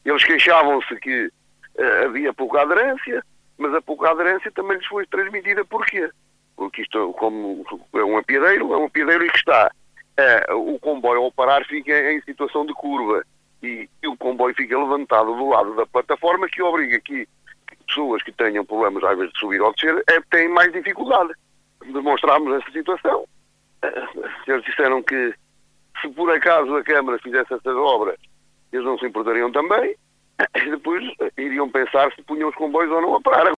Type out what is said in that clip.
Eles queixavam-se que havia pouca aderência, mas a pouca aderência também lhes foi transmitida. Porquê? Porque isto, como é um apiadeiro e que está o comboio ao parar fica em situação de curva e o comboio fica levantado do lado da plataforma, que obriga que pessoas que tenham problemas às vezes de subir ou descer têm mais dificuldade. Demonstrámos essa situação. Eles disseram que se por acaso a Câmara fizesse essas obras, eles não se importariam também, e depois iriam pensar se punham os comboios ou não a parar.